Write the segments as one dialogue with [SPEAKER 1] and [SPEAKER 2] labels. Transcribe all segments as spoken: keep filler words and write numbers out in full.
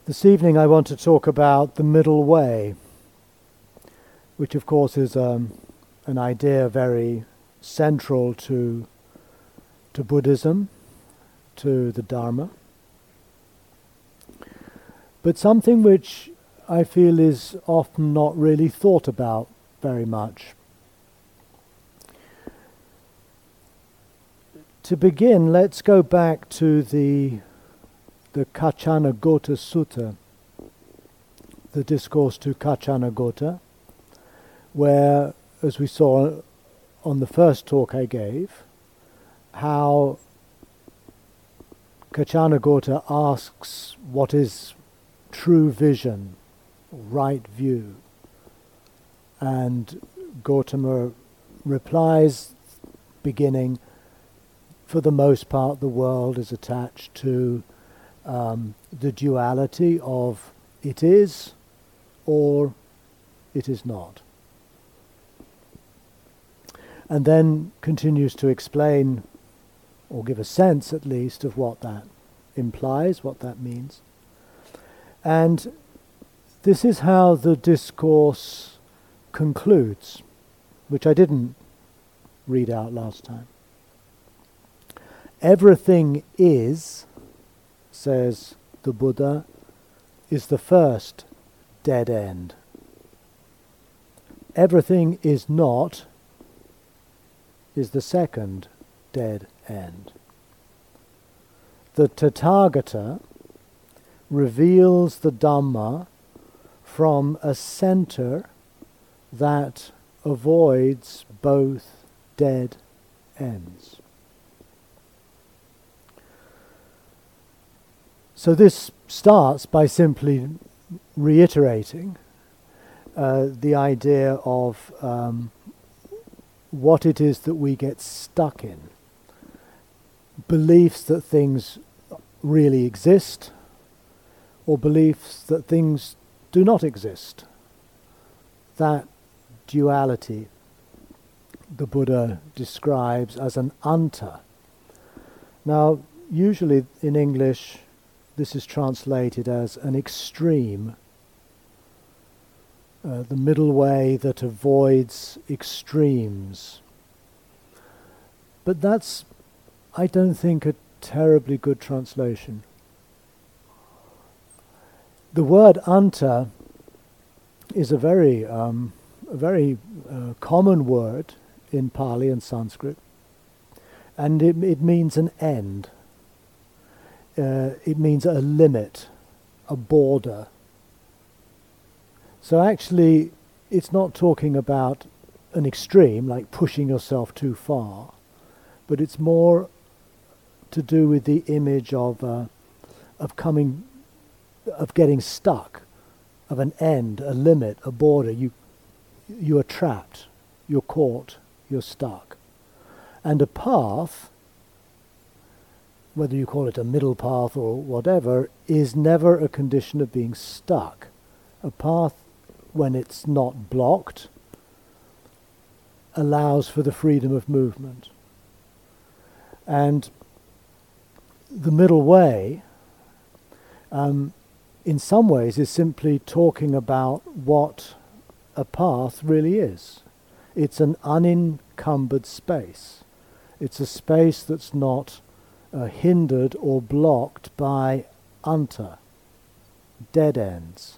[SPEAKER 1] This evening I want to talk about the middle way, which of course is um, an idea very central to, to Buddhism, to the Dharma, but something which I feel is often not really thought about very much. To begin, let's go back to the the Kachanagota Sutta, the discourse to Kachanagota, where, as we saw on the first talk I gave, how Kachanagota asks what is true vision, right view, and Gautama replies, beginning, for the most part the world is attached to Um, the duality of it is or it is not. And then continues to explain, or give a sense at least, of what that implies, what that means. And this is how the discourse concludes, which I didn't read out last time. Everything is, says the Buddha, is the first dead end. Everything is not is the second dead end. The Tathagata reveals the Dhamma from a center that avoids both dead ends. So this starts by simply reiterating uh, the idea of um, what it is that we get stuck in. Beliefs that things really exist, or beliefs that things do not exist. That duality the Buddha describes as an anta. Now, usually in English, this is translated as an extreme, uh, the middle way that avoids extremes. But that's, I don't think, a terribly good translation. The word anta is a very, um, a very uh, common word in Pali and Sanskrit, and it, it means an end. Uh, it means a limit, a border. So actually, it's not talking about an extreme, like pushing yourself too far, but it's more to do with the image of uh, of coming, of getting stuck, of an end, a limit, a border. You you are trapped, you're caught, you're stuck, and a path, whether you call it a middle path or whatever, is never a condition of being stuck. A path, when it's not blocked, allows for the freedom of movement. And the middle way, um, in some ways, is simply talking about what a path really is. It's an unencumbered space. It's a space that's not Uh, hindered or blocked by anta, dead ends.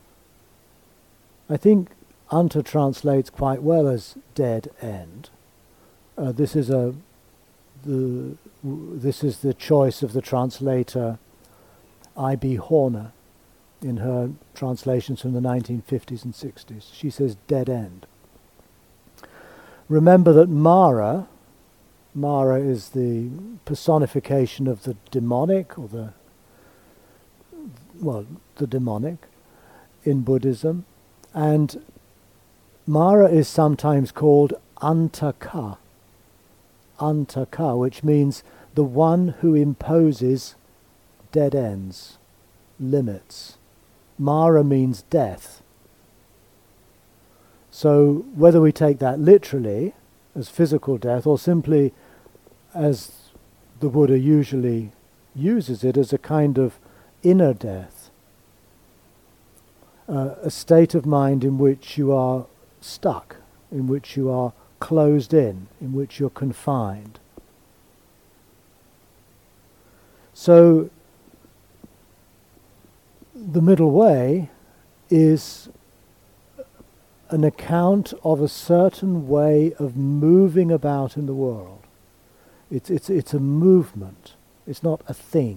[SPEAKER 1] I think anta translates quite well as dead end. Uh, this is a the w- this is the choice of the translator I B Horner in her translations from the nineteen fifties and sixties. She says dead end. Remember that Mara Mara is the personification of the demonic, or the, well, the demonic in Buddhism. And Mara is sometimes called Antaka. Antaka, which means the one who imposes dead ends, limits. Mara means death. So whether we take that literally, as physical death, or simply as the Buddha usually uses it, as a kind of inner death, uh, a state of mind in which you are stuck, in which you are closed in, in which you're confined. So the middle way is an account of a certain way of moving about in the world. It's, it's, it's a movement. It's not a thing.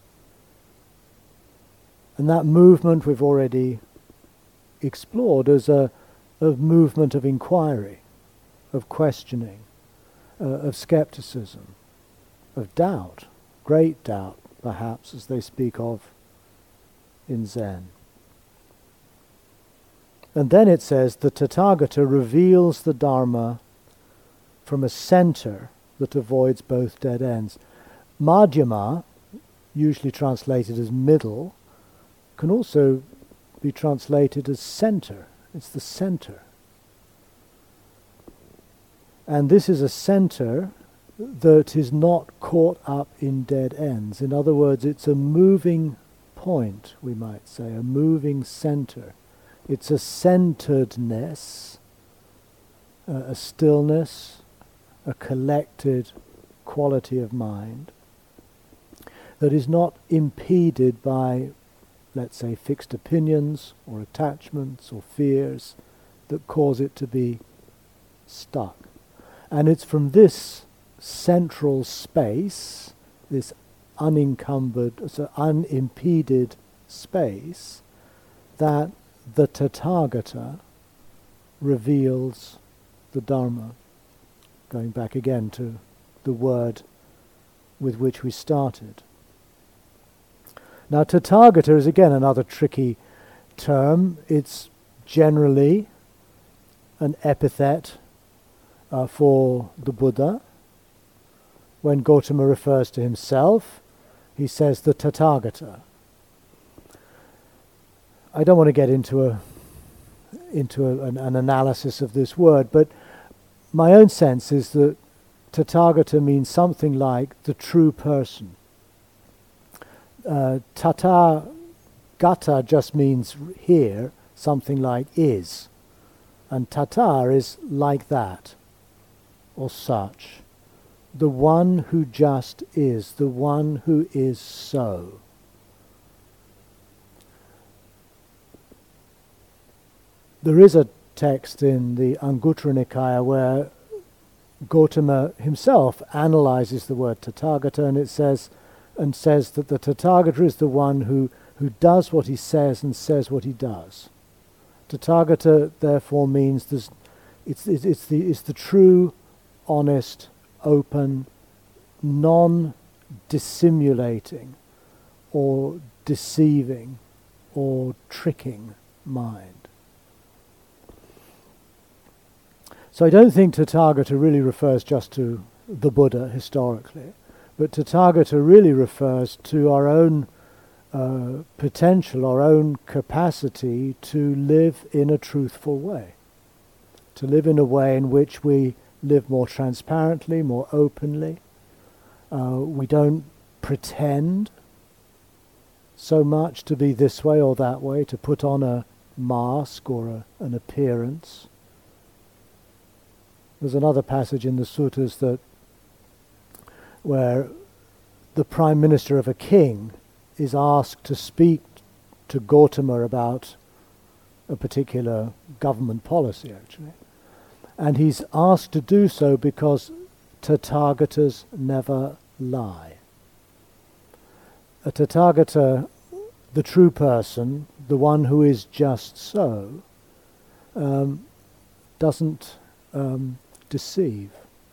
[SPEAKER 1] And that movement we've already explored as a, a movement of inquiry, of questioning, uh, of skepticism, of doubt, great doubt, perhaps, as they speak of in Zen. And then it says, the Tathagata reveals the Dharma from a center that avoids both dead ends. Madhyama, usually translated as middle, can also be translated as center. It's the center. And this is a center that is not caught up in dead ends. In other words, it's a moving point, we might say, a moving center. It's a centeredness, uh, a stillness, a collected quality of mind that is not impeded by, let's say, fixed opinions or attachments or fears that cause it to be stuck. And it's from this central space, this unencumbered, so unimpeded space, that the Tathagata reveals the Dharma. Going back again to the word with which we started. Now, Tathagata is again another tricky term. It's generally an epithet uh, for the Buddha. When Gautama refers to himself, he says the Tathagata. I don't want to get into a into a, an, an analysis of this word, but my own sense is that Tathagata means something like the true person. Uh, Tathagata just means here, something like is. And Tata is like that, or such. The one who just is, the one who is so. There is a text in the Anguttara Nikaya where Gautama himself analyzes the word Tathagata, and it says, and says that the Tathagata is the one who, who does what he says and says what he does. Tathagata therefore means there's, it's, it's, it's, the, it's the true, honest, open, non-dissimulating or deceiving or tricking mind. So I don't think Tathagata really refers just to the Buddha historically, but Tathagata really refers to our own uh, potential, our own capacity to live in a truthful way, to live in a way in which we live more transparently, more openly. Uh, we don't pretend so much to be this way or that way, to put on a mask or a, an appearance. There's another passage in the suttas that where the prime minister of a king is asked to speak to Gautama about a particular government policy, actually. And he's asked to do so because Tathagatas never lie. A Tathagata, the true person, the one who is just so, um, doesn't um, deceive.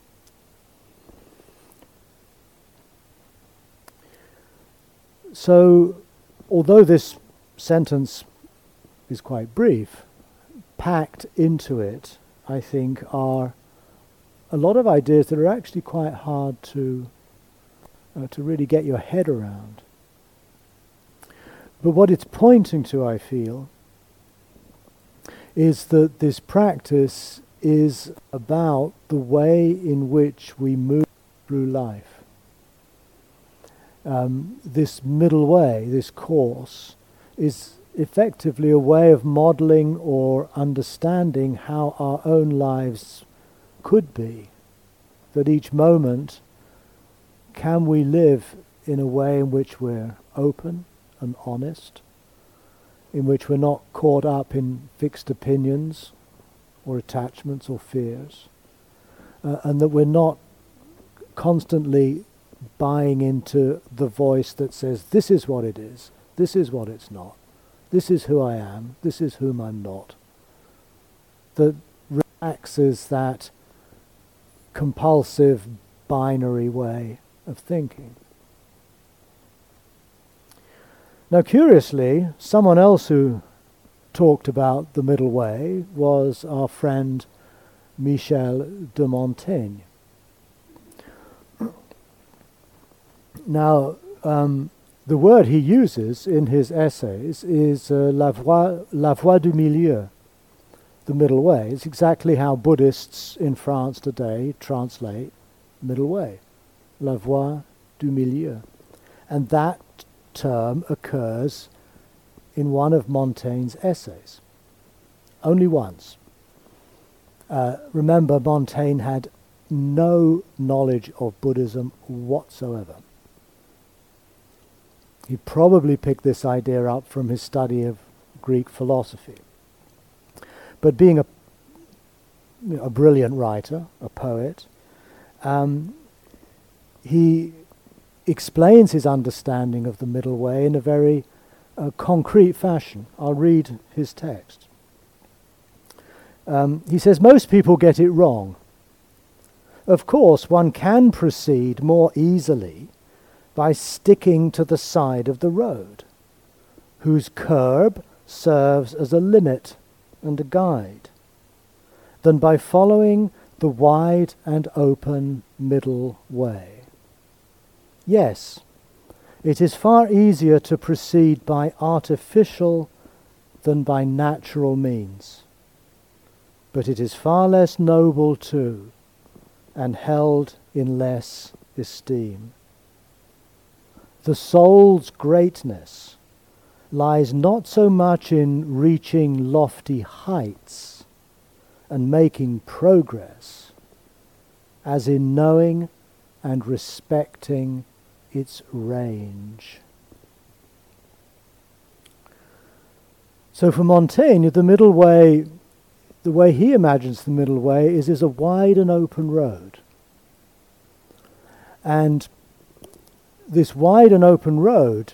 [SPEAKER 1] So, although this sentence is quite brief, packed into it, I think, are a lot of ideas that are actually quite hard to uh, to really get your head around. But what it's pointing to, I feel, is that this practice is about the way in which we move through life. Um, this middle way, this course, is effectively a way of modeling or understanding how our own lives could be. That each moment, can we live in a way in which we're open and honest, in which we're not caught up in fixed opinions or attachments or fears, uh, and that we're not constantly buying into the voice that says, this is what it is, this is what it's not, this is who I am, this is whom I'm not. That relaxes that compulsive binary way of thinking. Now curiously, someone else who talked about the middle way was our friend Michel de Montaigne. Now, um, the word he uses in his essays is uh, la voie, la voie du milieu, the middle way. It's exactly how Buddhists in France today translate middle way, la voie du milieu. And that term occurs in one of Montaigne's essays, only once. Uh, remember, Montaigne had no knowledge of Buddhism whatsoever. He probably picked this idea up from his study of Greek philosophy. But being a, you know, a brilliant writer, a poet, um, he explains his understanding of the middle way in a very uh, concrete fashion. I'll read his text. Um, he says, most people get it wrong. Of course, one can proceed more easily by sticking to the side of the road, whose curb serves as a limit and a guide, than by following the wide and open middle way. Yes, it is far easier to proceed by artificial than by natural means, but it is far less noble too, and held in less esteem. The soul's greatness lies not so much in reaching lofty heights and making progress as in knowing and respecting its range. So for Montaigne, the middle way, the way he imagines the middle way is, is a wide and open road. And this wide and open road,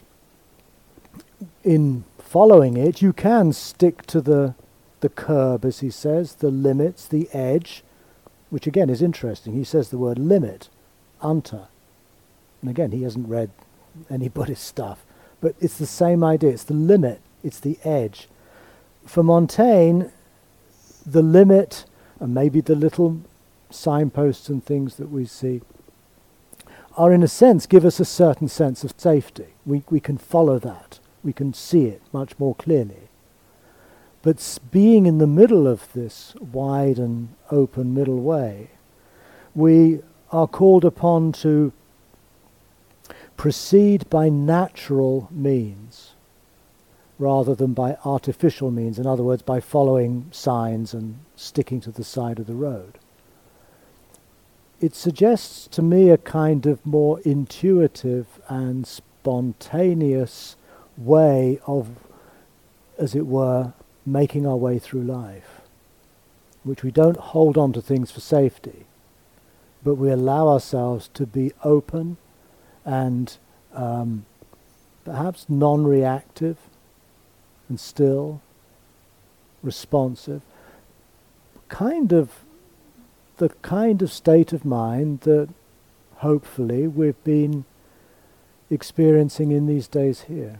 [SPEAKER 1] in following it, you can stick to the, the curb, as he says, the limits, the edge, which again is interesting. He says the word limit, anta. And again, he hasn't read any Buddhist stuff, but it's the same idea. It's the limit, it's the edge. For Montaigne, the limit, and maybe the little signposts and things that we see, are in a sense give us a certain sense of safety. We, we can follow that. We can see it much more clearly. But s- being in the middle of this wide and open middle way, we are called upon to proceed by natural means rather than by artificial means. In other words, by following signs and sticking to the side of the road. It suggests to me a kind of more intuitive and spontaneous way of, as it were, making our way through life, which we don't hold on to things for safety, but we allow ourselves to be open and um, perhaps non-reactive and still, responsive, kind of the kind of state of mind that hopefully we've been experiencing in these days here.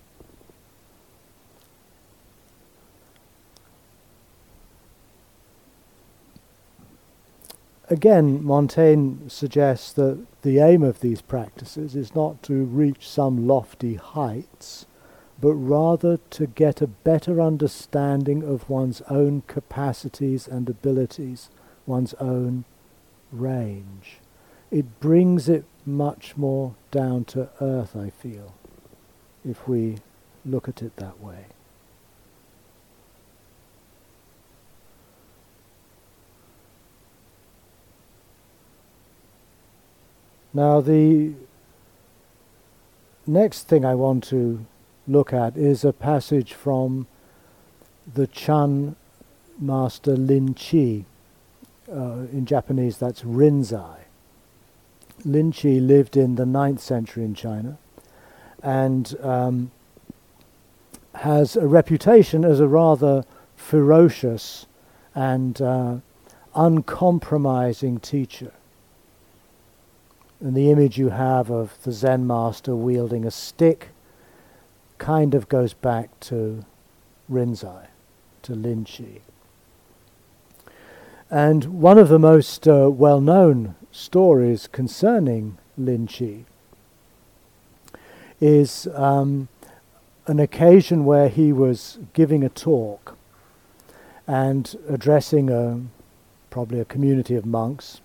[SPEAKER 1] Again, Montaigne suggests that the aim of these practices is not to reach some lofty heights, but rather to get a better understanding of one's own capacities and abilities, one's own range. It brings it much more down to earth, I feel, if we look at it that way. Now the next thing I want to look at is a passage from the Chan master Lin Chi. Uh, in Japanese that's Rinzai. Lin Chi lived in the ninth century in China and um, has a reputation as a rather ferocious and uh, uncompromising teacher. And the image you have of the Zen master wielding a stick kind of goes back to Rinzai, to Lin Chi. And one of the most uh, well-known stories concerning Lin Chi is um, an occasion where he was giving a talk and addressing a, probably a community of monks,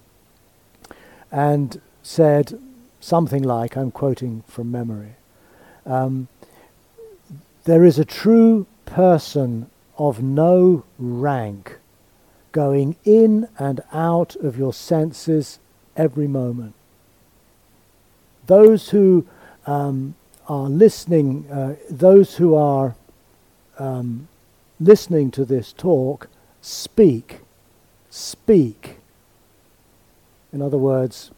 [SPEAKER 1] and said something like, I'm quoting from memory, um, there is a true person of no rank going in and out of your senses every moment. Those who um, are listening, uh, those who are um, listening to this talk, speak, speak. In other words,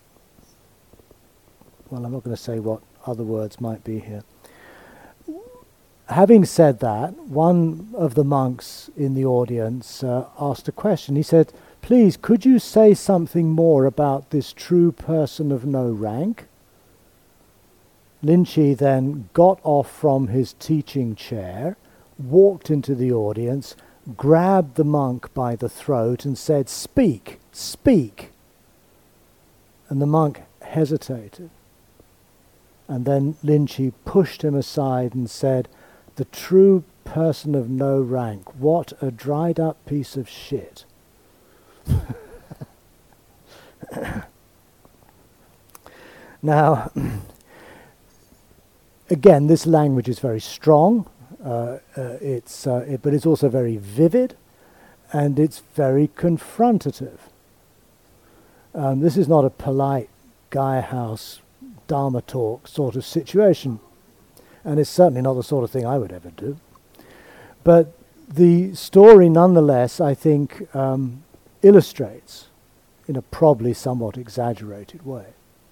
[SPEAKER 1] well, I'm not going to say what other words might be here. Having said that, one of the monks in the audience uh, asked a question. He said, please, could you say something more about this true person of no rank? Lin Chi then got off from his teaching chair, walked into the audience, grabbed the monk by the throat and said, speak, speak. And the monk hesitated. And then Lin Chi pushed him aside and said, the true person of no rank, what a dried up piece of shit. Now, again, this language is very strong, uh, uh, it's, uh, it, but it's also very vivid, and it's very confrontative. Um, this is not a polite Gaia House Dharma talk sort of situation. And it's certainly not the sort of thing I would ever do. But the story, nonetheless, I think, um, illustrates, in a probably somewhat exaggerated way,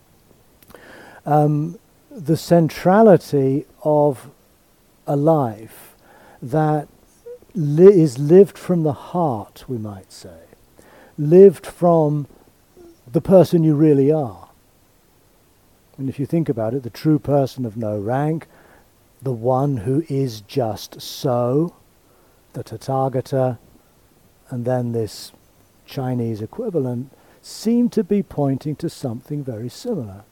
[SPEAKER 1] um, the centrality of a life that li- is lived from the heart, we might say, lived from the person you really are. And if you think about it, the true person of no rank, the one who is just so, the Tathagata, and then this Chinese equivalent, seem to be pointing to something very similar.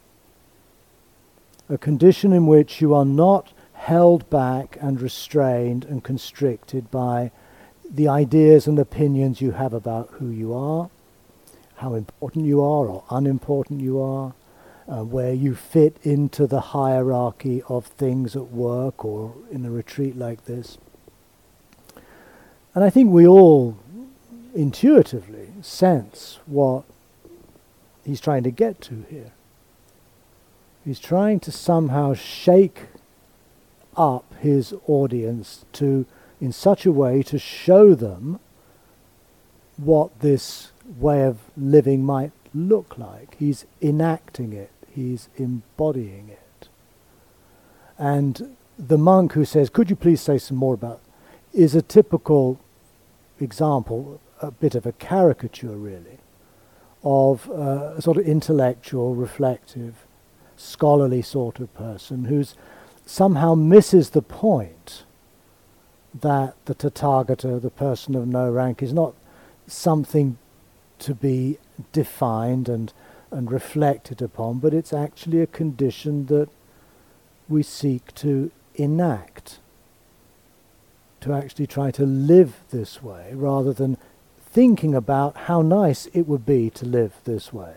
[SPEAKER 1] A condition in which you are not held back and restrained and constricted by the ideas and opinions you have about who you are, how important you are or unimportant you are, Uh, where you fit into the hierarchy of things at work or in a retreat like this. And I think we all intuitively sense what he's trying to get to here. He's trying to somehow shake up his audience to, in such a way to show them what this way of living might look like. He's enacting it. He's embodying it. And the monk who says, could you please say some more about, is a typical example, a bit of a caricature really, of uh, a sort of intellectual, reflective, scholarly sort of person who's somehow misses the point that the Tathagata, the person of no rank, is not something to be defined and and reflected upon, but it's actually a condition that we seek to enact, to actually try to live this way, rather than thinking about how nice it would be to live this way.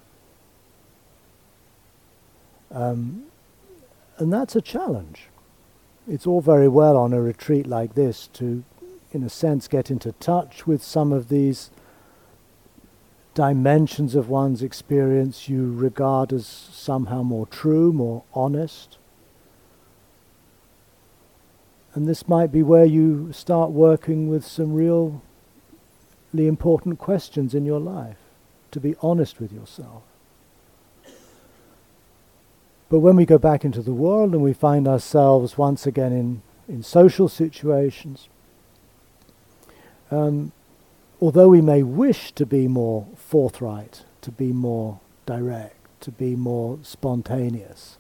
[SPEAKER 1] Um, and that's a challenge. It's all very well on a retreat like this to, in a sense, get into touch with some of these dimensions of one's experience you regard as somehow more true, more honest. And this might be where you start working with some really important questions in your life, to be honest with yourself. But when we go back into the world and we find ourselves once again in, in social situations, um, although we may wish to be more forthright, to be more direct, to be more spontaneous,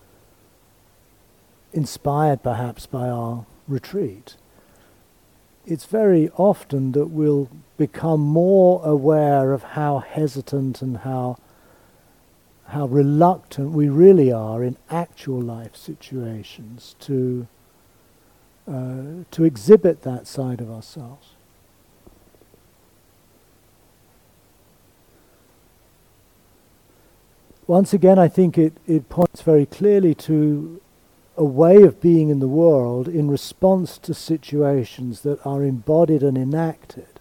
[SPEAKER 1] inspired perhaps by our retreat, it's very often that we'll become more aware of how hesitant and how how reluctant we really are in actual life situations to uh, to exhibit that side of ourselves. Once again, I think it, it points very clearly to a way of being in the world in response to situations that are embodied and enacted,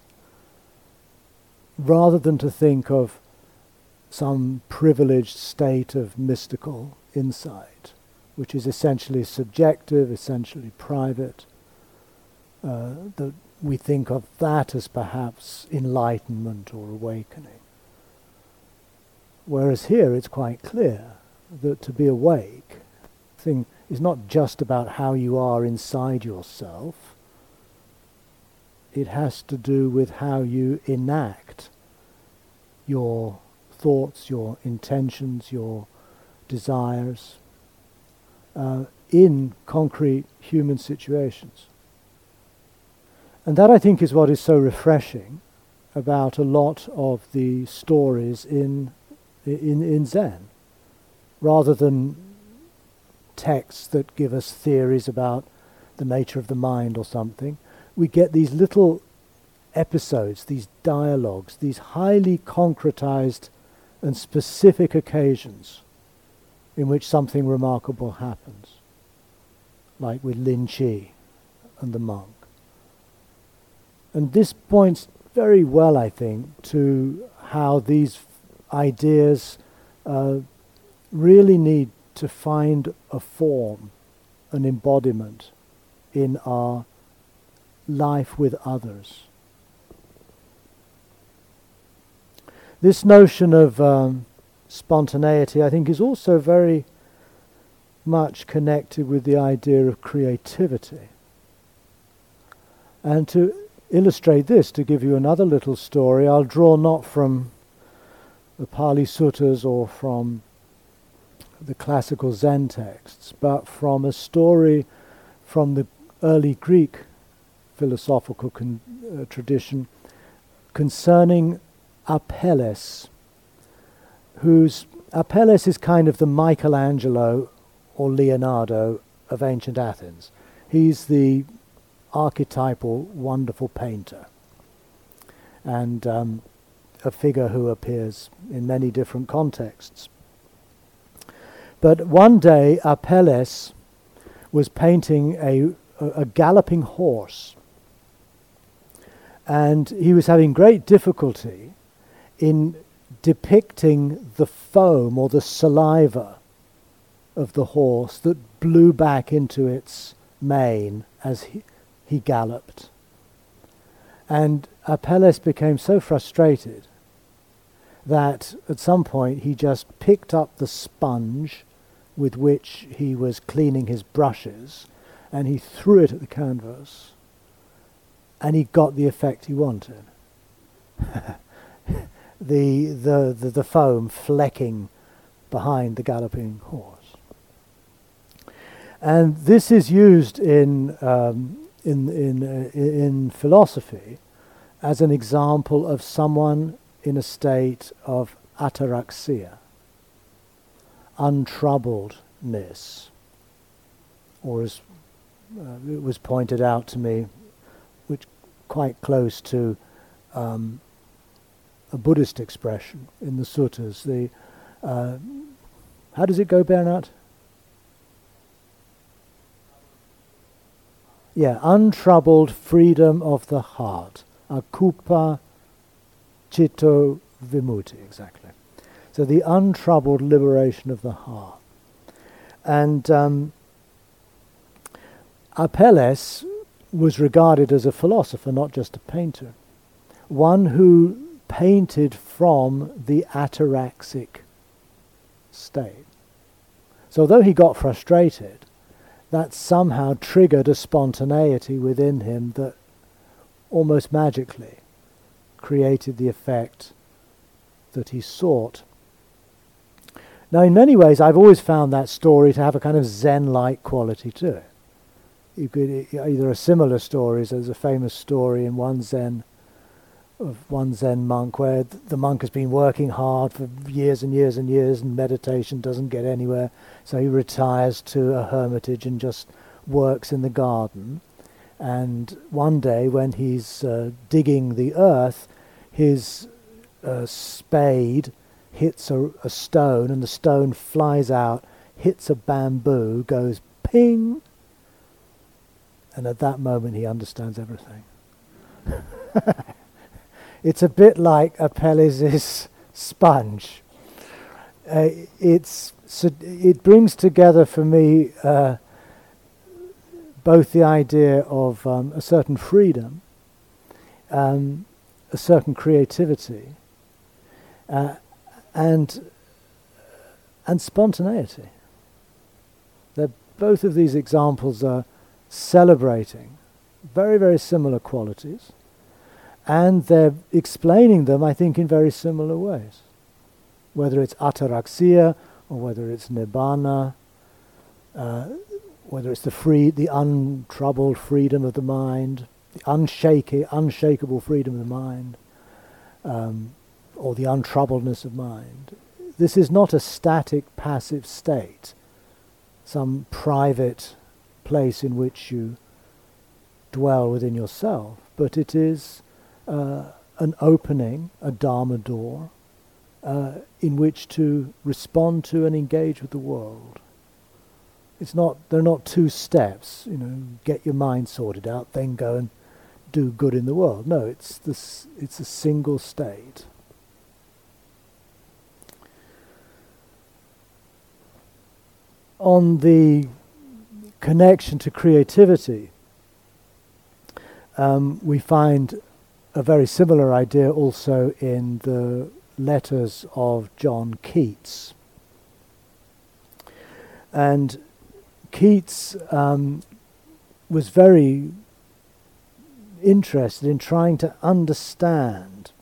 [SPEAKER 1] rather than to think of some privileged state of mystical insight, which is essentially subjective, essentially private, uh, that we think of that as perhaps enlightenment or awakening. Whereas here it's quite clear that to be awake thing is not just about how you are inside yourself. It has to do with how you enact your thoughts, your intentions, your desires uh, in concrete human situations. And that, I think, is what is so refreshing about a lot of the stories in in, in Zen, rather than texts that give us theories about the nature of the mind or something. We get these little episodes, these dialogues, these highly concretized and specific occasions in which something remarkable happens, like with Lin Chi and the monk. And this points very well, I think, to how these f- ideas uh, really need to find a form, an embodiment in our life with others. This notion of um, spontaneity, I think, is also very much connected with the idea of creativity. And to illustrate this, to give you another little story, I'll draw not from the Pali Suttas or from the classical Zen texts, but from a story from the early Greek philosophical con- uh, tradition concerning Apelles, whose Apelles is kind of the Michelangelo or Leonardo of ancient Athens. He's the archetypal wonderful painter, and um, a figure who appears in many different contexts. But one day Apelles was painting a, a, a galloping horse, and he was having great difficulty in depicting the foam or the saliva of the horse that blew back into its mane as he, he galloped. And Apelles became so frustrated that at some point he just picked up the sponge with which he was cleaning his brushes and he threw it at the canvas, and he got the effect he wanted. the, the, the, the foam flecking behind the galloping horse. And this is used in um, in in uh, in philosophy as an example of someone in a state of ataraxia, untroubledness, or as uh, it was pointed out to me, which quite close to um, a Buddhist expression in the suttas. The uh, how does it go, Bernard? Yeah, untroubled freedom of the heart. Akupa Chitta Vimutti, exactly. So the untroubled liberation of the heart. And um, Apelles was regarded as a philosopher, not just a painter. One who painted from the ataraxic state. So although he got frustrated, that somehow triggered a spontaneity within him that almost magically created the effect that he sought. Now, in many ways, I've always found that story to have a kind of Zen-like quality to it. You could, there are similar stories. There's a famous story in one Zen of one Zen monk where th- the monk has been working hard for years and years and years, and meditation doesn't get anywhere, so he retires to a hermitage and just works in the garden. And one day, when he's uh, digging the earth, his uh, spade hits a, a stone, and the stone flies out, hits a bamboo, goes ping, and at that moment he understands everything. It's a bit like Apelles' sponge. Uh, it's so it brings together for me uh, both the idea of um, a certain freedom, um, a certain creativity, uh, and and spontaneity. That both of these examples are celebrating very, very similar qualities, and they're explaining them, I think, in very similar ways. Whether it's ataraxia, or whether it's nibbana, uh, whether it's the free, the untroubled freedom of the mind, the unshaky, unshakable freedom of the mind, um, or the untroubledness of mind. This is not a static, passive state, some private place in which you dwell within yourself, but it is uh, an opening, a Dharma door, uh, in which to respond to and engage with the world. It's not, they're not two steps, you know, get your mind sorted out, then go and do good in the world. No, it's this, it's a single state. On the connection to creativity, um, we find a very similar idea also in the letters of John Keats. And Keats um, was very interested in trying to understand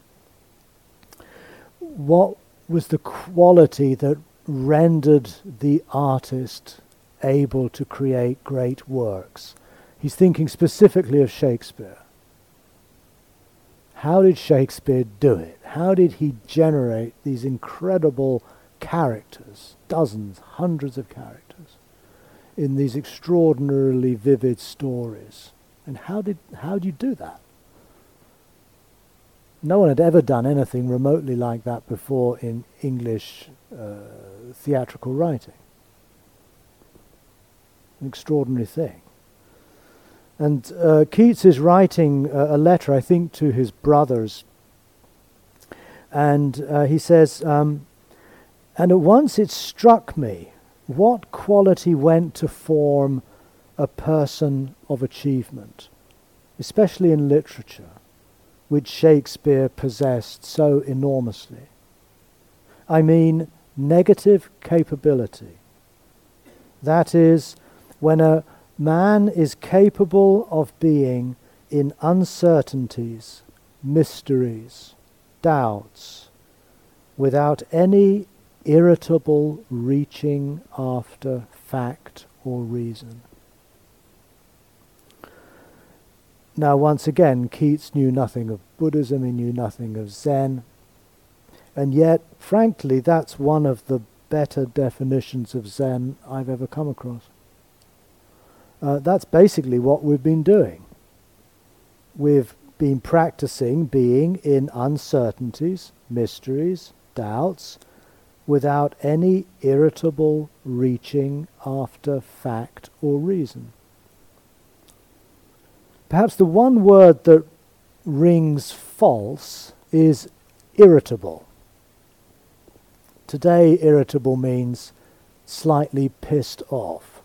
[SPEAKER 1] what was the quality that rendered the artist able to create great works. He's thinking specifically of Shakespeare. How did Shakespeare do it? How did he generate these incredible characters, dozens, hundreds of characters, in these extraordinarily vivid stories? And how did how did you do that? No one had ever done anything remotely like that before in English uh, theatrical writing. An extraordinary thing. And uh, Keats is writing uh, a letter, I think, to his brothers. And uh, he says, um, and at once it struck me what quality went to form a person of achievement, especially in literature, which Shakespeare possessed so enormously. I mean, negative capability. That is, when a man is capable of being in uncertainties, mysteries, doubts, without any irritable reaching after fact or reason. Now, once again, Keats knew nothing of Buddhism, he knew nothing of Zen, and yet, frankly, that's one of the better definitions of Zen I've ever come across. Uh, that's basically what we've been doing. We've been practicing being in uncertainties, mysteries, doubts, without any irritable reaching after fact or reason. Perhaps the one word that rings false is irritable. Today, irritable means slightly pissed off.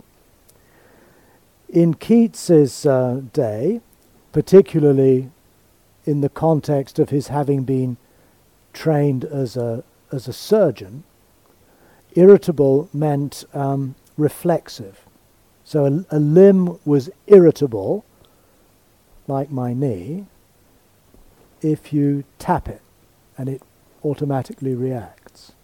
[SPEAKER 1] In Keats's uh, day, particularly in the context of his having been trained as a as a surgeon, irritable meant um, reflexive. So a, a limb was irritable, like my knee, if you tap it, and it automatically reacts.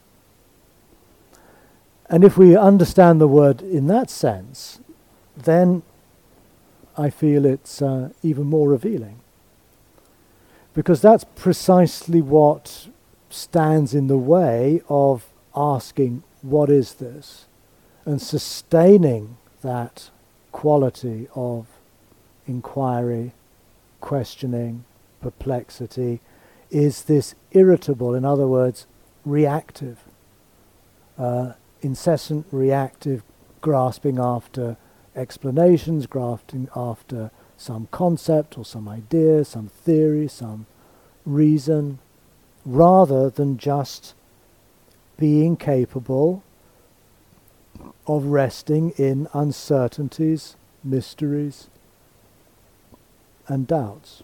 [SPEAKER 1] And if we understand the word in that sense, then I feel it's uh, even more revealing. Because that's precisely what stands in the way of asking, what is this? And sustaining that quality of inquiry, questioning, perplexity, is this irritable, in other words, reactive, uh, incessant reactive grasping after explanations, grasping after some concept or some idea, some theory, some reason, rather than just being capable of resting in uncertainties, mysteries, and doubts.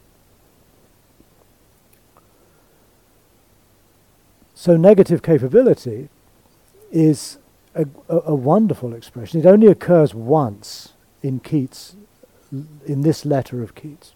[SPEAKER 1] So negative capability is a, a, a wonderful expression. It only occurs once in Keats, in this letter of Keats.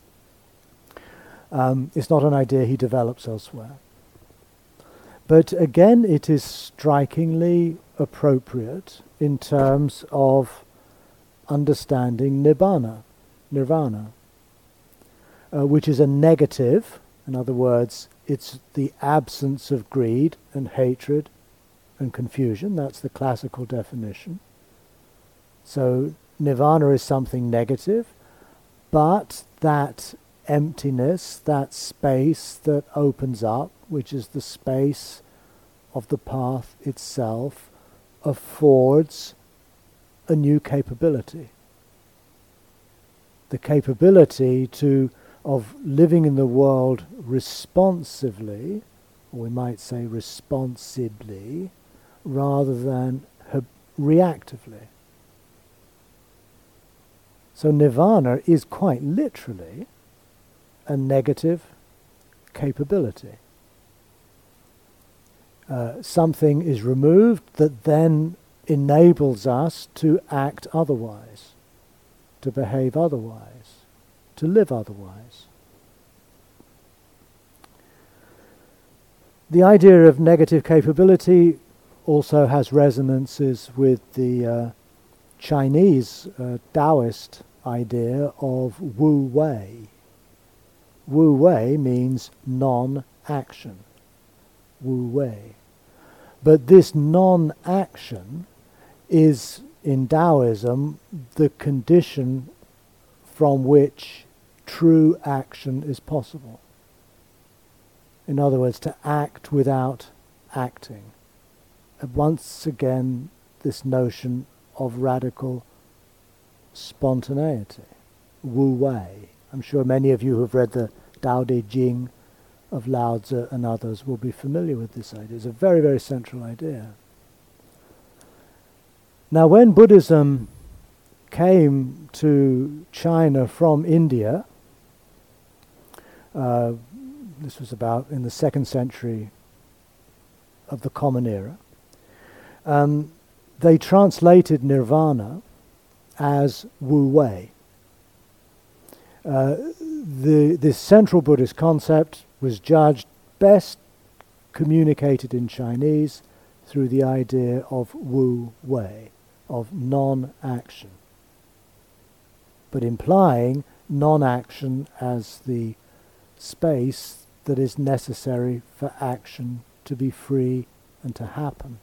[SPEAKER 1] Um, it's not an idea he develops elsewhere. But again, it is strikingly appropriate in terms of understanding nibbana, nirvana, uh, which is a negative. In other words, it's the absence of greed and hatred and confusion. That's the classical definition. So nirvana is something negative, but that emptiness, that space that opens up, which is the space of the path itself, affords a new capability. The capability to of living in the world responsively, or we might say responsibly, rather than hab- reactively. So nirvana is quite literally a negative capability. Uh, something is removed that then enables us to act otherwise, to behave otherwise, to live otherwise. The idea of negative capability also has resonances with the uh, Chinese uh, Taoist idea of Wu Wei. Wu Wei means non-action. Wu Wei. But this non-action is, in Taoism, the condition from which true action is possible. In other words, to act without acting. And once again, this notion of radical spontaneity, Wu Wei. I'm sure many of you who have read the Tao Te Ching of Lao Tzu and others will be familiar with this idea. It's a very, very central idea. Now, when Buddhism came to China from India, uh, this was about in the second century of the Common Era, um, they translated nirvana as Wu Wei. Uh, the, this central Buddhist concept was judged best communicated in Chinese through the idea of Wu Wei, of non-action, but implying non-action as the space that is necessary for action to be free and to happen.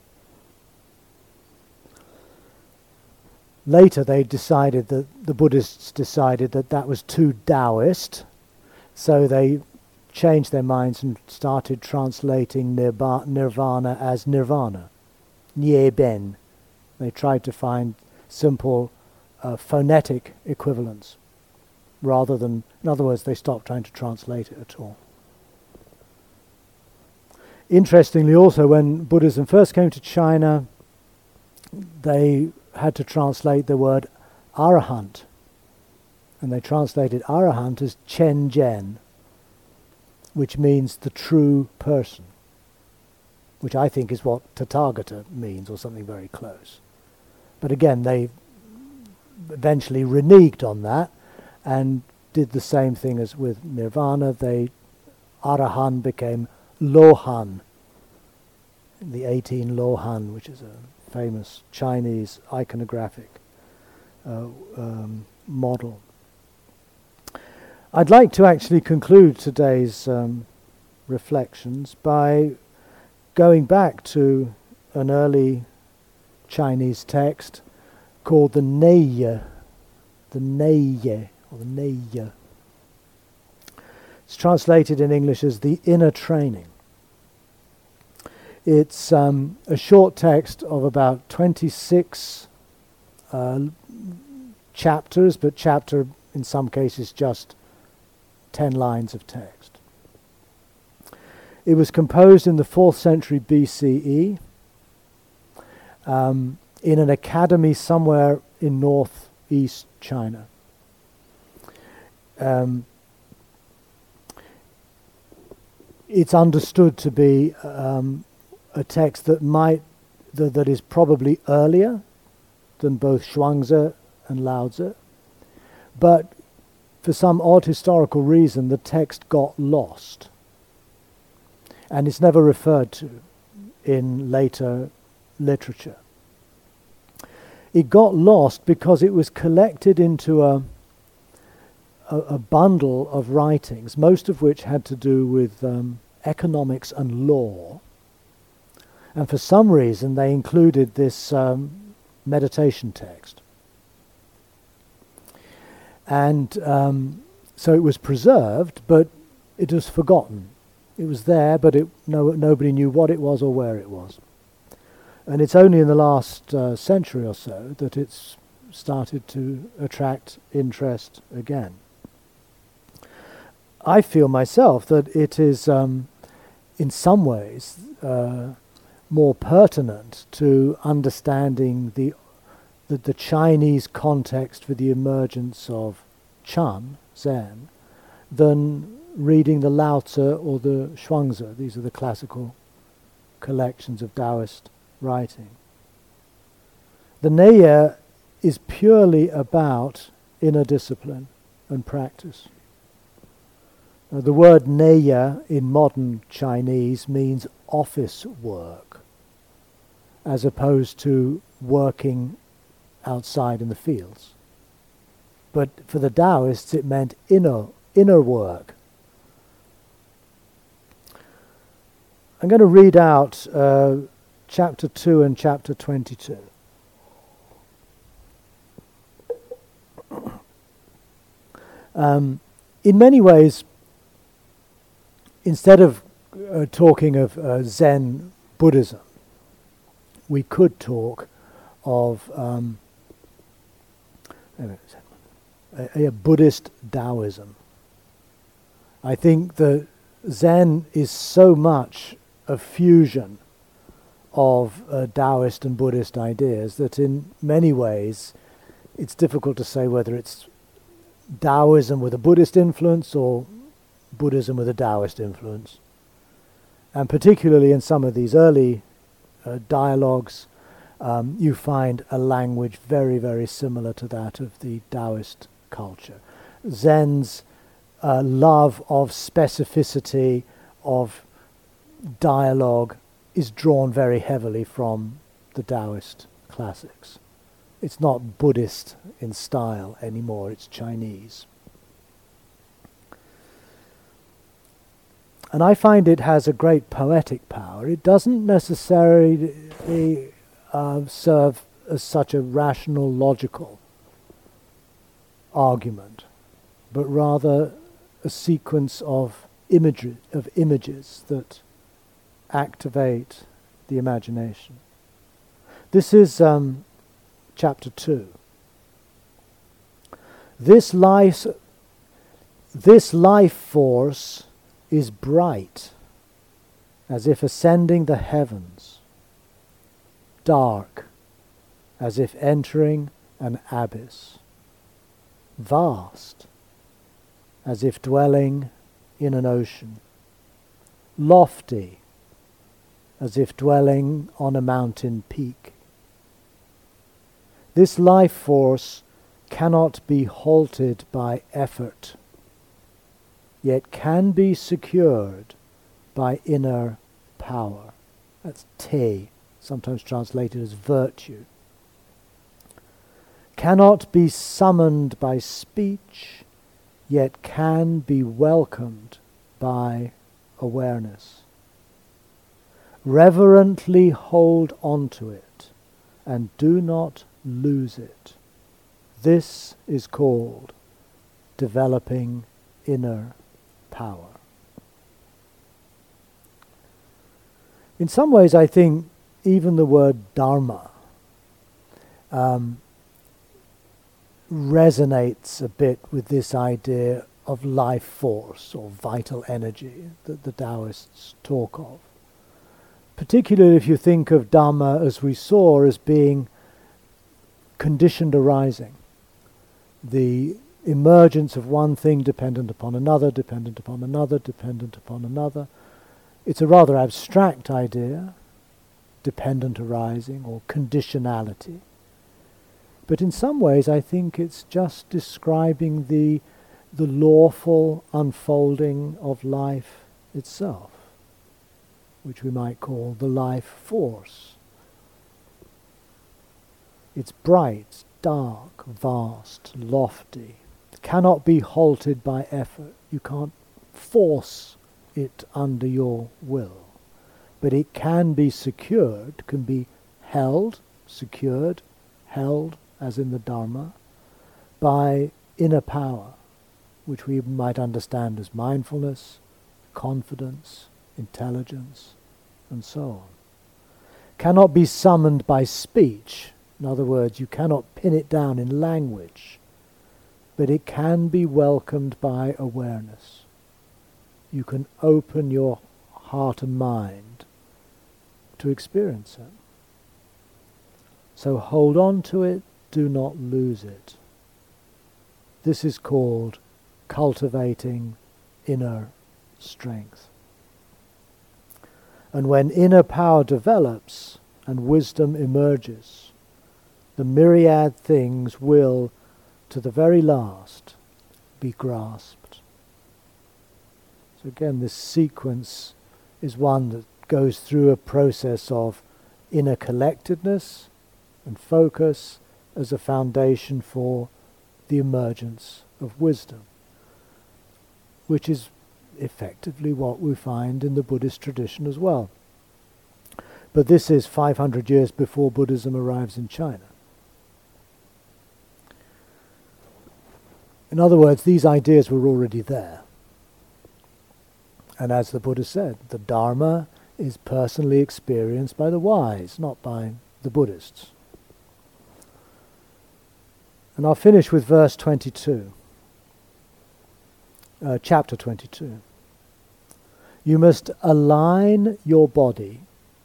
[SPEAKER 1] Later they decided that, the Buddhists decided that that was too Taoist, so they changed their minds and started translating nirba- nirvana as nirvana, nye ben. They tried to find simple uh, phonetic equivalents rather than, in other words, they stopped trying to translate it at all. Interestingly also, when Buddhism first came to China, they had to translate the word arahant. And they translated arahant as Chen Zhen, which means the true person, which I think is what Tathagata means, or something very close. But again, they eventually reneged on that and did the same thing as with Nirvana. They, Arahan became Lohan, the eighteen Lohan, which is a famous Chinese iconographic uh, um, model. I'd like to actually conclude today's um, reflections by going back to an early Chinese text called the Neiye, the Neiye, or the Neiye. It's translated in English as the Inner Training. It's um, a short text of about twenty-six uh, chapters, but chapter in some cases just ten lines of text. It was composed in the fourth century B C E um, in an academy somewhere in northeast China. Um, it's understood to be um, a text that might th- that is probably earlier than both Shuangzi and Laozi, but for some odd historical reason the text got lost, and it's never referred to in later literature. It got lost because it was collected into a a, a bundle of writings, most of which had to do with um, economics and law. And for some reason they included this um, meditation text. And um, so it was preserved, but it was forgotten. It was there, but it, no, nobody knew what it was or where it was. And it's only in the last uh, century or so that it's started to attract interest again. I feel myself that it is, um, in some ways, uh, more pertinent to understanding the, the the Chinese context for the emergence of Chan, Zen, than reading the Lao Tzu or the Shuangzi. These are the classical collections of Taoist writing. The Neiye is purely about inner discipline and practice. Now, the word Neiye in modern Chinese means office work, as opposed to working outside in the fields. But for the Taoists it meant inner, inner work. I'm going to read out uh, chapter two and chapter twenty-two. Um, in many ways, instead of uh, talking of uh, Zen Buddhism, we could talk of um, a, a Buddhist Taoism. I think that Zen is so much a fusion of uh, Taoist and Buddhist ideas that in many ways it's difficult to say whether it's Taoism with a Buddhist influence or Buddhism with a Taoist influence. And particularly in some of these early uh, dialogues, um, you find a language very, very similar to that of the Taoist culture. Zen's uh, love of specificity, of dialogue, is drawn very heavily from the Taoist classics. It's not Buddhist in style anymore, it's Chinese. And I find it has a great poetic power. It doesn't necessarily uh, serve as such a rational, logical argument, but rather a sequence of imagery, of images that activate the imagination. This is um, chapter two. This life, this life force is bright, as if ascending the heavens, dark, as if entering an abyss, vast, as if dwelling in an ocean, lofty, as if dwelling on a mountain peak. This life force cannot be halted by effort, yet can be secured by inner power. That's te, sometimes translated as virtue. Cannot be summoned by speech, yet can be welcomed by awareness. Reverently hold on to it and do not lose it. This is called developing inner power. In some ways, I think even the word dharma um, resonates a bit with this idea of life force or vital energy that the Taoists talk of. Particularly if you think of Dhamma, as we saw, as being conditioned arising. The emergence of one thing dependent upon another, dependent upon another, dependent upon another. It's a rather abstract idea, dependent arising or conditionality. But in some ways I think it's just describing the, the lawful unfolding of life itself, which we might call the life force. It's bright, dark, vast, lofty. It cannot be halted by effort. You can't force it under your will. But it can be secured, can be held, secured, held, as in the Dharma, by inner power, which we might understand as mindfulness, confidence, intelligence, and so on. Cannot be summoned by speech. In other words, you cannot pin it down in language, but it can be welcomed by awareness. You can open your heart and mind to experience it. So hold on to it, do not lose it. This is called cultivating inner strength. And when inner power develops and wisdom emerges, the myriad things will, to the very last, be grasped. So again, this sequence is one that goes through a process of inner collectedness and focus as a foundation for the emergence of wisdom, which is effectively what we find in the Buddhist tradition as well. But this is five hundred years before Buddhism arrives in China. In other words, these ideas were already there. And as the Buddha said, the Dharma is personally experienced by the wise, not by the Buddhists. And I'll finish with verse twenty-two, uh, chapter twenty-two. You must align your body,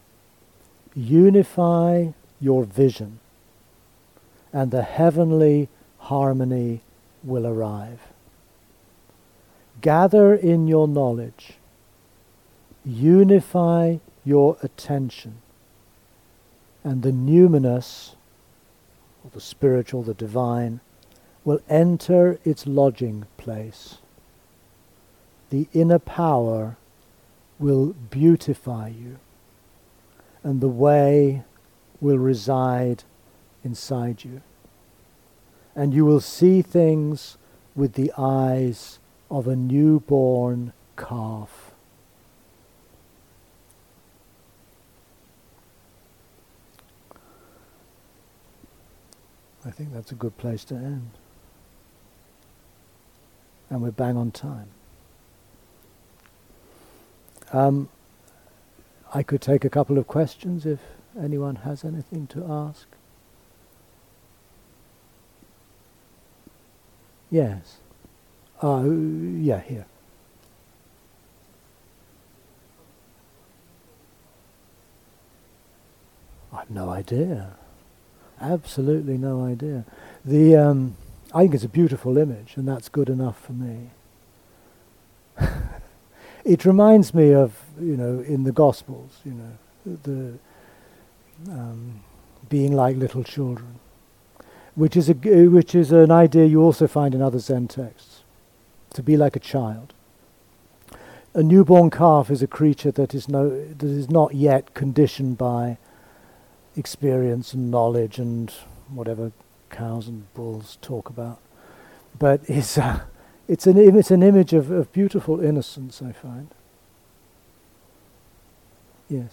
[SPEAKER 1] unify your vision, and the heavenly harmony will arrive. Gather in your knowledge, unify your attention, and the numinous, or the spiritual, the divine, will enter its lodging place. The inner power will beautify you, and the way will reside inside you. And you will see things with the eyes of a newborn calf. I think that's a good place to end. And we're bang on time. Um, I could take a couple of questions if anyone has anything to ask. Yes. Uh, yeah, here. no idea. Absolutely no idea. The um, I think it's a beautiful image, and that's good enough for me. It reminds me of, you know, in the Gospels, you know, the um, being like little children, which is a g- which is an idea you also find in other Zen texts. To be like a child. A newborn calf is a creature that is no that is not yet conditioned by experience and knowledge and whatever cows and bulls talk about, but it's uh, it's an Im- it's an image of, of beautiful innocence, I find. Yes.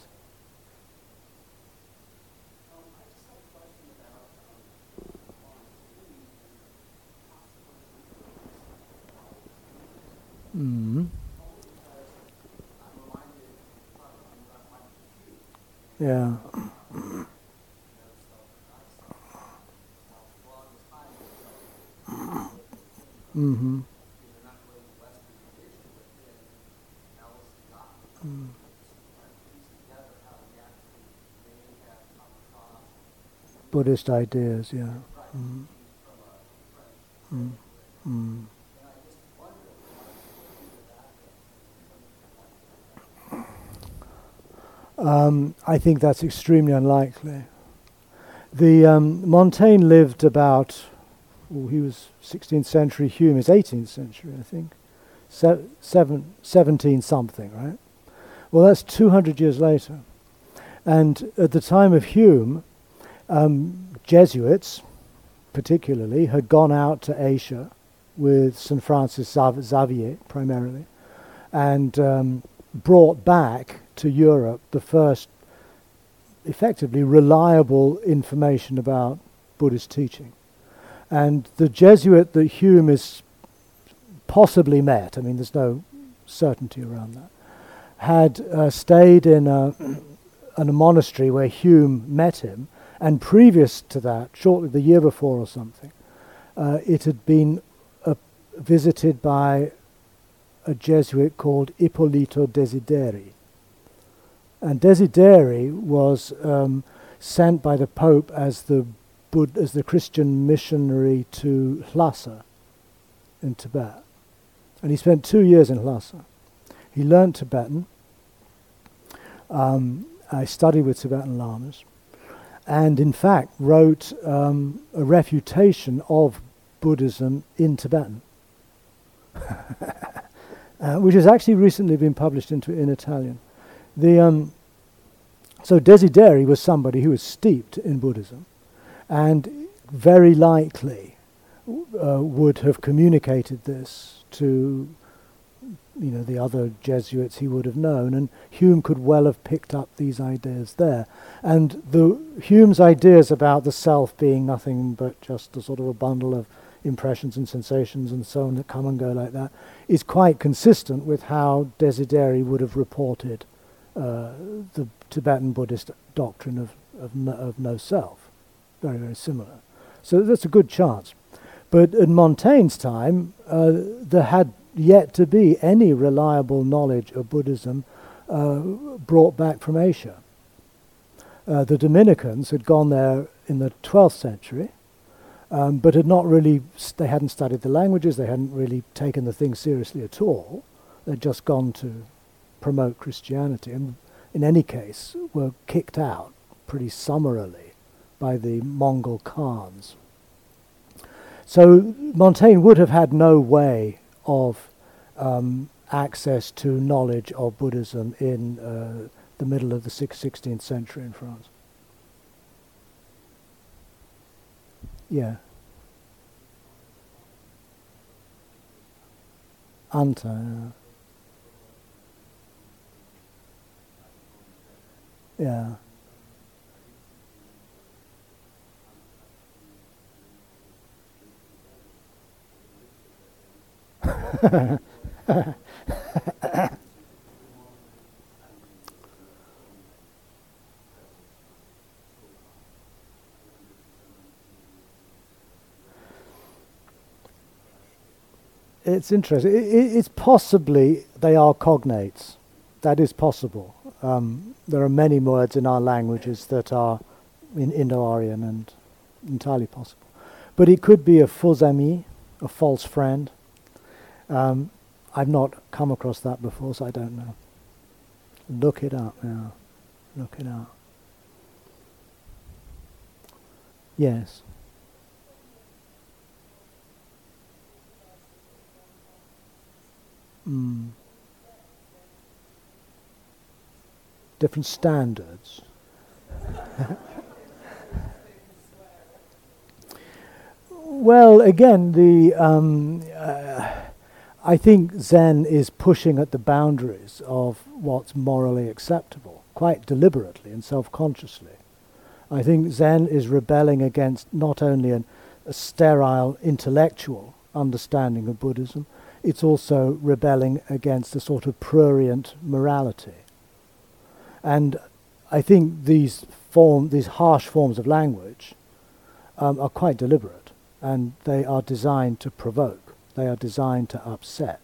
[SPEAKER 1] Mm. Yeah. Mm-hmm. Mm. Buddhist ideas, yeah. Mm. Mm. Mm. Um, I think that's extremely unlikely. The um, Montaigne lived about, oh, he was sixteenth century, Hume is eighteenth century, I think, Se- seven, seventeen something, right? Well, that's two hundred years later. And at the time of Hume, um, Jesuits, particularly, had gone out to Asia with Saint Francis Xav- Xavier, primarily, and um, brought back to Europe the first effectively reliable information about Buddhist teaching. And the Jesuit that Hume is possibly met, I mean there's no certainty around that, had uh, stayed in a, in a monastery where Hume met him, and previous to that, shortly the year before or something, uh, it had been uh, visited by a Jesuit called Ippolito Desideri. And Desideri was um, sent by the Pope as the Bud- as the Christian missionary to Lhasa in Tibet. And he spent two years in Lhasa. He learned Tibetan. Um, I studied with Tibetan lamas. And in fact wrote um, a refutation of Buddhism in Tibetan. uh, which has actually recently been published into in Italian. The um, so Desideri was somebody who was steeped in Buddhism, and very likely uh, would have communicated this to, you know, the other Jesuits he would have known, and Hume could well have picked up these ideas there. And the Hume's ideas about the self being nothing but just a sort of a bundle of impressions and sensations and so on that come and go like that is quite consistent with how Desideri would have reported uh, the Tibetan Buddhist doctrine of, of, no, of no self. Very, very similar. So that's a good chance. But in Montaigne's time, uh, there had yet to be any reliable knowledge of Buddhism uh, brought back from Asia. Uh, the Dominicans had gone there in the twelfth century, um, but had not really, st- they hadn't studied the languages, they hadn't really taken the thing seriously at all. They'd just gone to promote Christianity, and in any case were kicked out pretty summarily by the Mongol Khans. So Montaigne would have had no way of um, access to knowledge of Buddhism in uh, the middle of the sixteenth century in France. Yeah. Anta. Yeah. It's interesting. I, I, it's possibly they are cognates. That is possible. Um, there are many words in our languages that are in Indo-Aryan and entirely possible. But it could be a faux ami, a false friend. Um, I've not come across that before, so I don't know. Look it up now. Look it up. Yes. Mm. Different standards. Well, again, the um, uh, I think Zen is pushing at the boundaries of what's morally acceptable, quite deliberately and self-consciously. I think Zen is rebelling against not only an, a sterile intellectual understanding of Buddhism, it's also rebelling against a sort of prurient morality. And I think these form, these harsh forms of language um, are quite deliberate, and they are designed to provoke. They are designed to upset.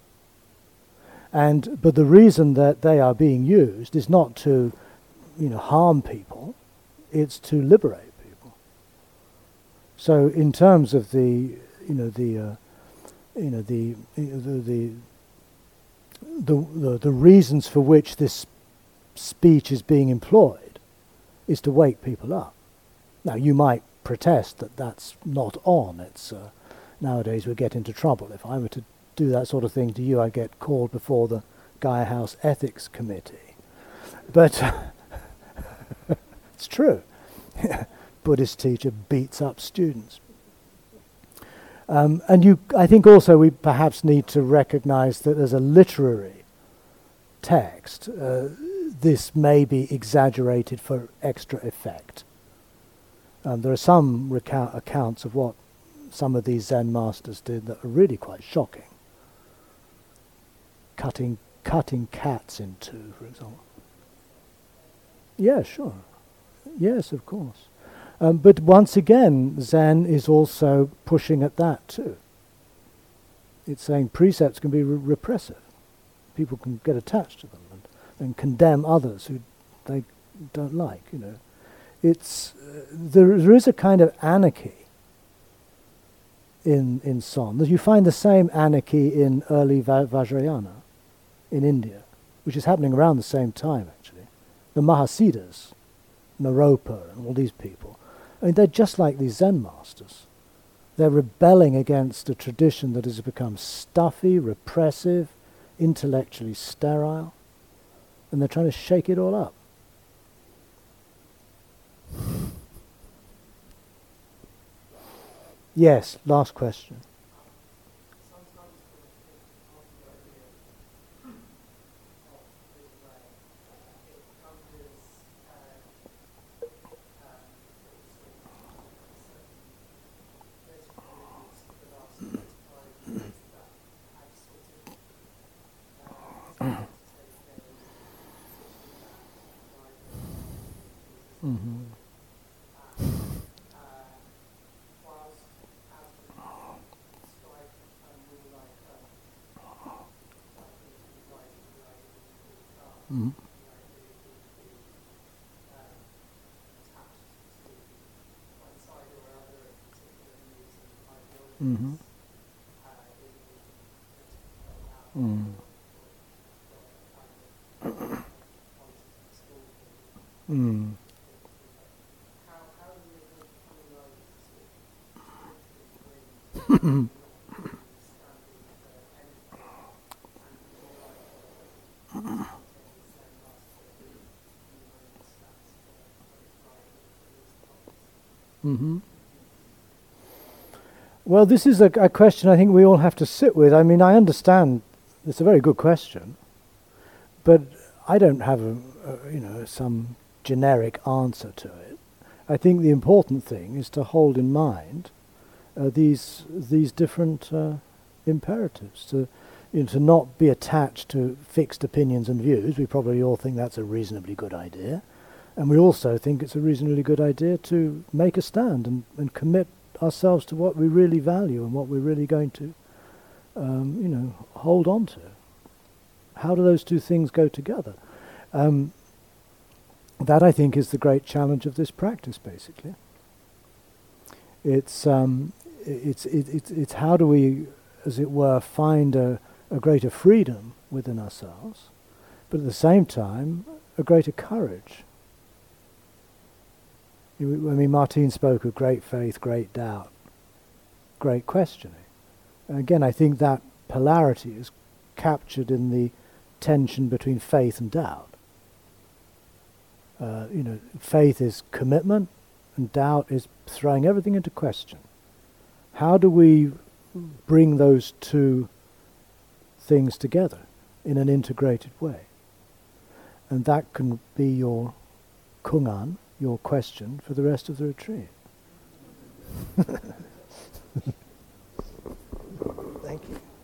[SPEAKER 1] And but the reason that they are being used is not to, you know, harm people; it's to liberate people. So, in terms of the, you know, the, uh, you know, the, the, the, the, the, the reasons for which this speech is being employed is to wake people up. Now, you might protest that that's not on. It's uh, nowadays we get into trouble. If I were to do that sort of thing to you, I'd get called before the Gaia House Ethics Committee. But it's true. Buddhist teacher beats up students. Um, and you, I think also we perhaps need to recognize that as a literary text, uh, this may be exaggerated for extra effect. Um, there are some recount accounts of what some of these Zen masters did that are really quite shocking. Cutting, cutting cats in two, for example. Yeah, sure. Yes, of course. Um, but once again, Zen is also pushing at that too. It's saying precepts can be re repressive. People can get attached to them and, and condemn others who they don't like, you know. It's, uh, there, there is a kind of anarchy in, in Son. You find the same anarchy in early Va Vajrayana in India, which is happening around the same time, actually. The Mahasiddhas, Naropa, and all these people, I mean, they're just like these Zen masters. They're rebelling against a tradition that has become stuffy, repressive, intellectually sterile, and they're trying to shake it all up. Yes, last question. Mm-hmm. Mm-hmm. Mm-hmm. Mm. Mm. Mm-hmm. Well, this is a, a question I think we all have to sit with. I mean, I understand it's a very good question, but I don't have a, a you know some generic answer to it. I think the important thing is to hold in mind uh, these these different uh, imperatives, to you know, to not be attached to fixed opinions and views. We probably all think that's a reasonably good idea. And we also think it's a reasonably good idea to make a stand and, and commit ourselves to what we really value and what we're really going to, um, you know, hold on to. How do those two things go together? Um, that, I think, is the great challenge of this practice, basically. It's, um, it's, it, it's, it's how do we, as it were, find a, a greater freedom within ourselves, but at the same time, a greater courage. I mean, Martine spoke of great faith, great doubt, great questioning. And again, I think that polarity is captured in the tension between faith and doubt. Uh, you know, faith is commitment, and doubt is throwing everything into question. How do we bring those two things together in an integrated way? And that can be your kungan, your question for the rest of the retreat. Thank you.